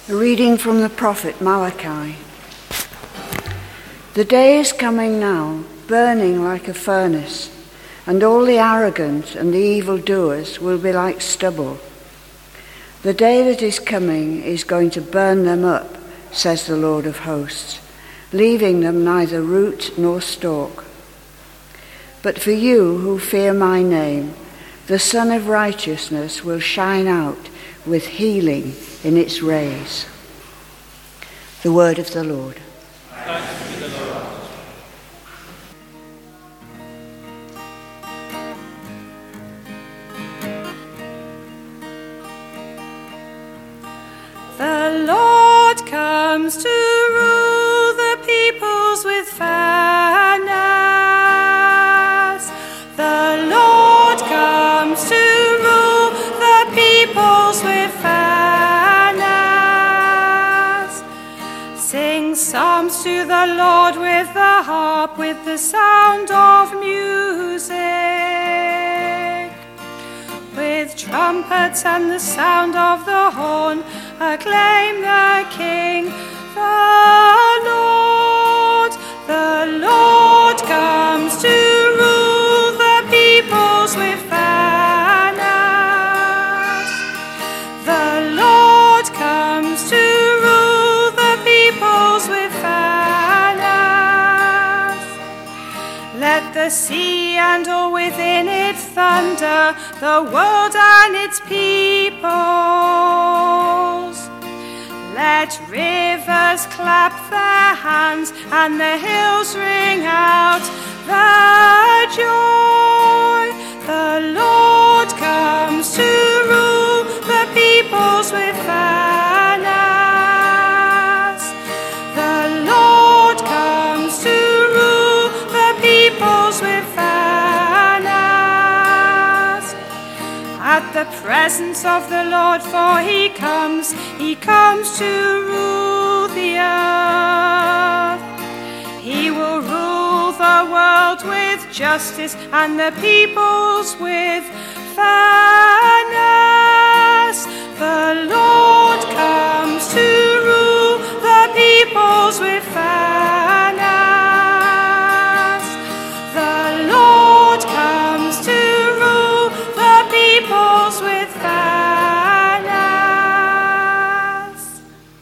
A reading from the prophet Malachi. The day is coming now, burning like a furnace, and all the arrogant and the evildoers will be like stubble. The day that is coming is going to burn them up, says the Lord of hosts, leaving them neither root nor stalk. But for you who fear my name, the Sun of Righteousness will shine out with healing in its rays. The word of the Lord. Thanks be the Lord. The Lord comes to rule the peoples with fairness. The Lord comes to rule the peoples with fairness. Sing psalms to the Lord with the harp, with the sound of music, with trumpets and the sound of the horn. Acclaim the King, the Lord comes to rule the peoples with fairness. The Lord comes to rule the peoples with fairness. Let the sea and all within it thunder, the world and its peoples. Let rivers clap their hands and the hills ring out the joy. The Lord comes to rule the peoples with fairness. The Lord comes to rule the peoples with fairness. At the presence of the Lord, for he comes to rule the earth. He will rule the world with justice and the peoples with fairness. The Lord comes to rule the peoples with fairness. The Lord comes to rule the peoples with fairness.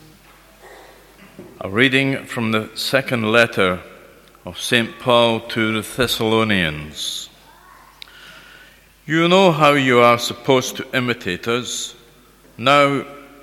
A reading from the second letter of St. Paul to the Thessalonians. You know how you are supposed to imitate us. Now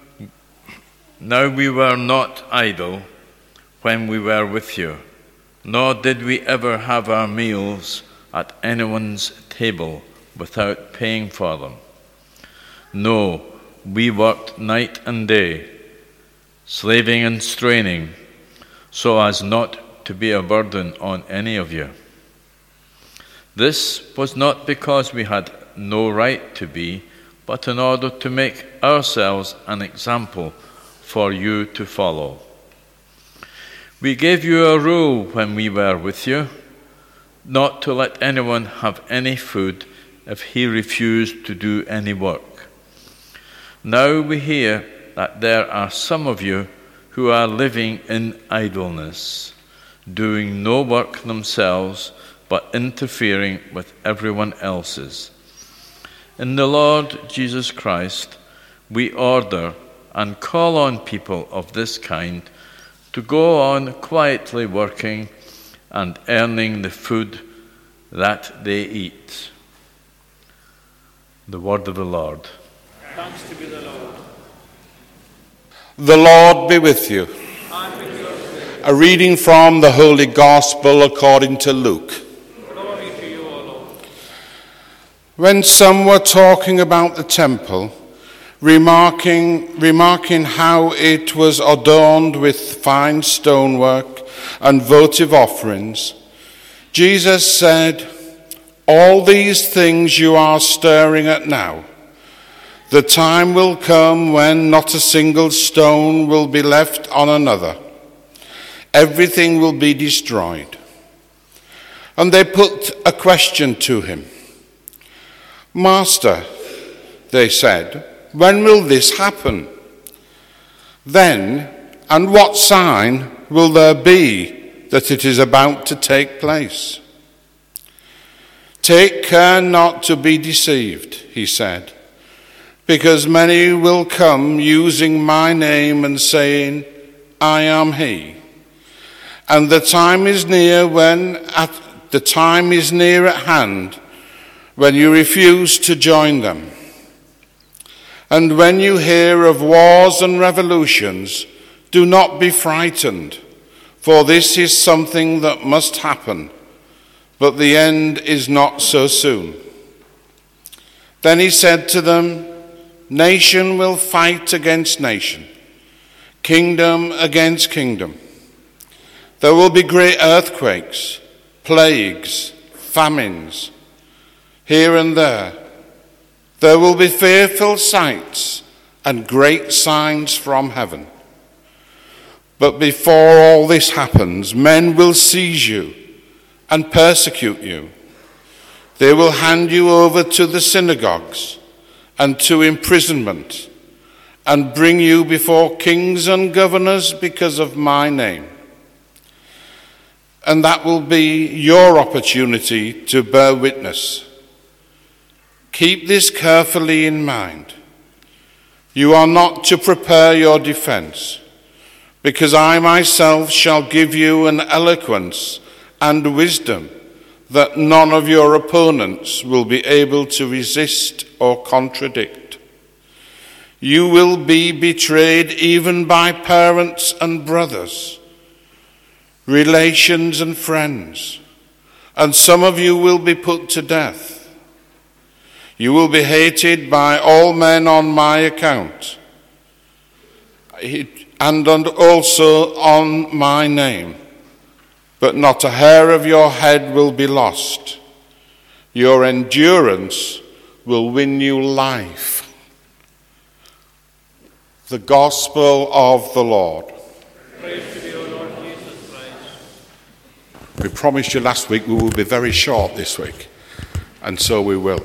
we were not idle when we were with you, nor did we ever have our meals at anyone's table without paying for them. No, we worked night and day, slaving and straining, so as not to be a burden on any of you. This was not because we had no right to be, but in order to make ourselves an example for you to follow. We gave you a rule when we were with you, not to let anyone have any food if he refused to do any work. Now we hear that there are some of you who are living in idleness, doing no work themselves, but interfering with everyone else's. In the Lord Jesus Christ, we order and call on people of this kind to go on quietly working and earning the food that they eat. The word of the Lord. Thanks to be the Lord. The Lord be with you. And with your spirit. A reading from the Holy Gospel according to Luke. Glory to you, O Lord. When some were talking about the temple, remarking how it was adorned with fine stonework and votive offerings, Jesus said, "All these things you are staring at now. The time will come when not a single stone will be left on another. Everything will be destroyed." And they put a question to him. "Master," they said, "when will this happen?" Then, and what sign will there be that it is about to take place? Take care not to be deceived, he said, because many will come using my name and saying, I am he. And the time is near at hand when you refuse to join them. And when you hear of wars and revolutions, do not be frightened, for this is something that must happen, but the end is not so soon. Then he said to them, nation will fight against nation, kingdom against kingdom. There will be great earthquakes, plagues, famines, here and there. There will be fearful sights and great signs from heaven. But before all this happens, men will seize you and persecute you. They will hand you over to the synagogues and to imprisonment, and bring you before kings and governors because of my name. And that will be your opportunity to bear witness. Keep this carefully in mind. You are not to prepare your defense, because I myself shall give you an eloquence and wisdom that none of your opponents will be able to resist or contradict. You will be betrayed even by parents and brothers, relations and friends, and some of you will be put to death. You will be hated by all men on my account, and also on my name. But not a hair of your head will be lost. Your endurance will win you life. The Gospel of the Lord. Praise to you, Lord Jesus Christ. We promised you last week we will be very short this week, and so we will.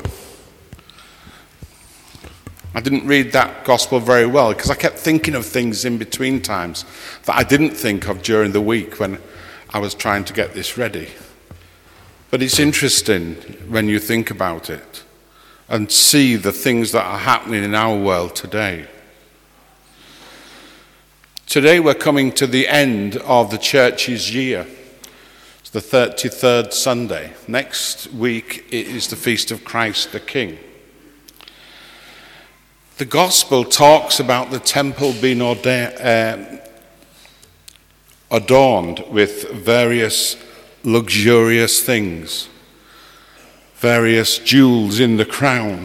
I didn't read that Gospel very well because I kept thinking of things in between times that I didn't think of during the week when I was trying to get this ready. But it's interesting when you think about it and see the things that are happening in our world today. Today we're coming to the end of the church's year. It's the 33rd Sunday. Next week it is the Feast of Christ the King. The Gospel talks about the temple being adorned with various luxurious things, various jewels in the crown.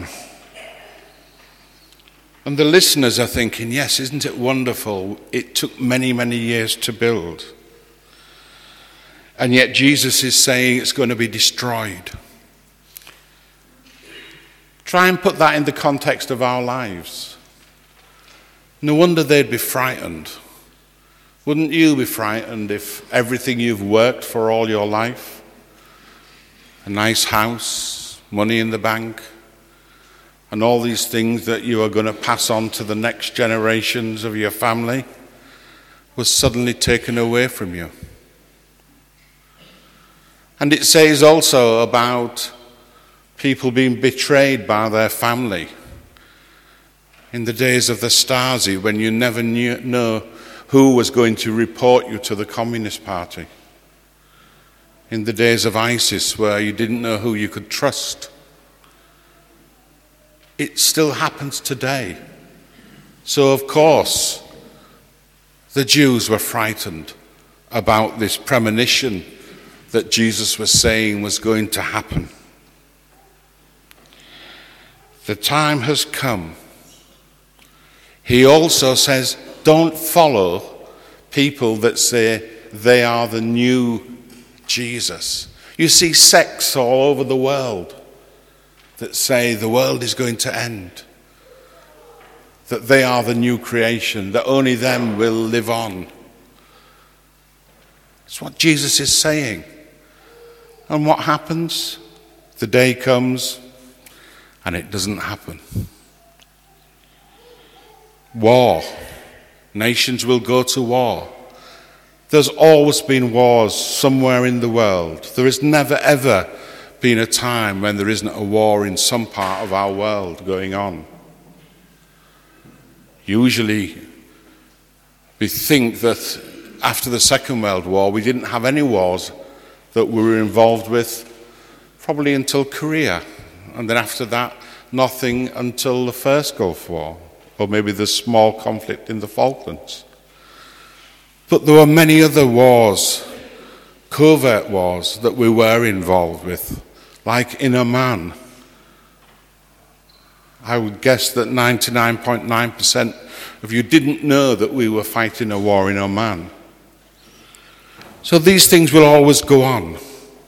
And the listeners are thinking, yes, isn't it wonderful? It took many, many years to build. And yet Jesus is saying it's going to be destroyed. Try and put that in the context of our lives. No wonder they'd be frightened. Wouldn't you be frightened if everything you've worked for all your life, a nice house, money in the bank, and all these things that you are going to pass on to the next generations of your family, was suddenly taken away from you? And it says also about people being betrayed by their family. In the days of the Stasi, when you never know who was going to report you to the Communist Party. In the days of ISIS, where you didn't know who you could trust. It still happens today. So, of course, the Jews were frightened about this premonition that Jesus was saying was going to happen. The time has come. He also says, don't follow people that say they are the new Jesus. You see sects all over the world that say the world is going to end, that they are the new creation, that only them will live on. That's what Jesus is saying. And what happens? The day comes and it doesn't happen. War. Nations will go to war. There's always been wars somewhere in the world. There has never ever been a time when there isn't a war in some part of our world going on. Usually we think that after the Second World War we didn't have any wars that we were involved with, probably until Korea, and then after that nothing until the First Gulf War, or maybe the small conflict in the Falklands. But there were many other wars, covert wars, that we were involved with, like in Oman. I would guess that 99.9% of you didn't know that we were fighting a war in Oman. So these things will always go on.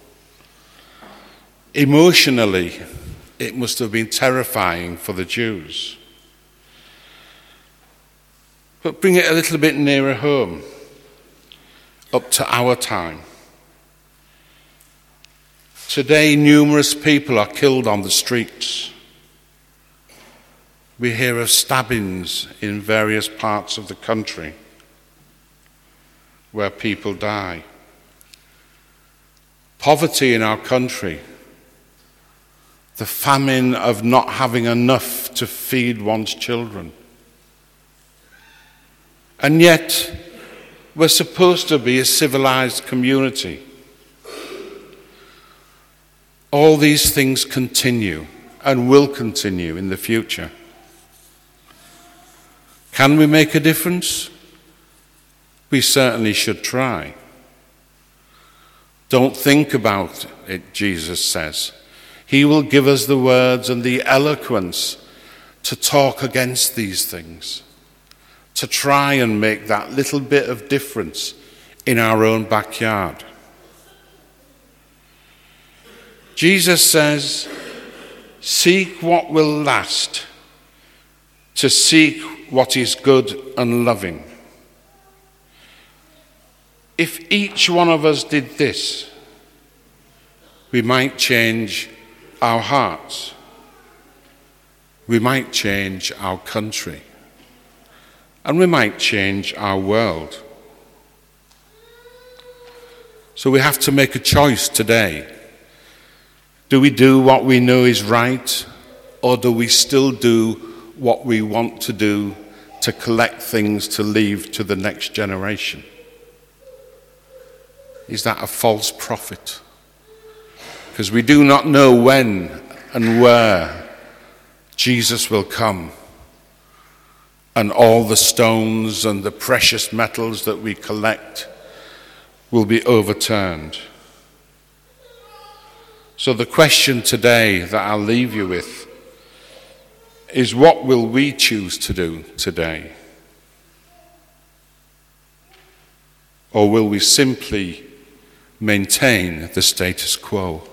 Emotionally, it must have been terrifying for the Jews. But bring it a little bit nearer home, up to our time. Today, numerous people are killed on the streets. We hear of stabbings in various parts of the country where people die. Poverty in our country, the famine of not having enough to feed one's children. And yet, we're supposed to be a civilized community. All these things continue and will continue in the future. Can we make a difference? We certainly should try. Don't think about it, Jesus says. He will give us the words and the eloquence to talk against these things, to try and make that little bit of difference in our own backyard. Jesus says, seek what will last, to seek what is good and loving. If each one of us did this, we might change our hearts. We might change our country. And we might change our world. So we have to make a choice today. Do we do what we know is right, or do we still do what we want to do to collect things to leave to the next generation? Is that a false prophet? Because we do not know when and where Jesus will come, and all the stones and the precious metals that we collect will be overturned. So the question today that I'll leave you with is, what will we choose to do today? Or will we simply maintain the status quo?